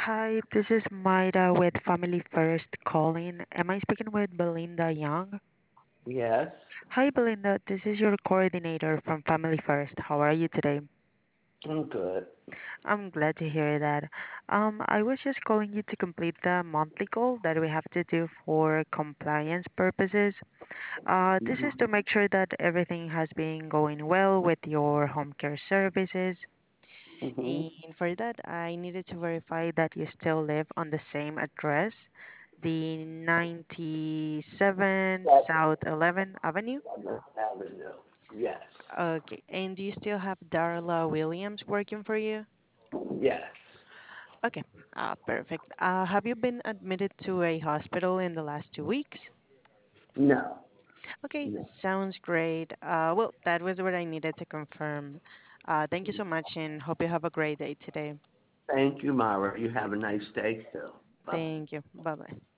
Hi, this is Maida with Family First calling. Am I speaking with Belinda Young? Yes, Hi, Belinda. This is your coordinator from Family First. How are you today? I'm good. I'm glad to hear that. I was just calling you to complete the monthly goal that we have to do for compliance purposes. This is to Hmm. make sure that everything has been going well with your home care services. Hmm. And for that, I needed to verify that you still live on the same address, the 97 South 11th Avenue. Avenue. Yes. Okay, and do you still have Darla Williams working for you? Yes. Okay, perfect. Have you been admitted to a hospital in the last 2 weeks? No. Okay, No. sounds great. Well, that was what I needed to confirm. Thank you so much and hope you have a great day today. Thank you, Myra. You have a nice day too. Bye. Thank you. Bye bye.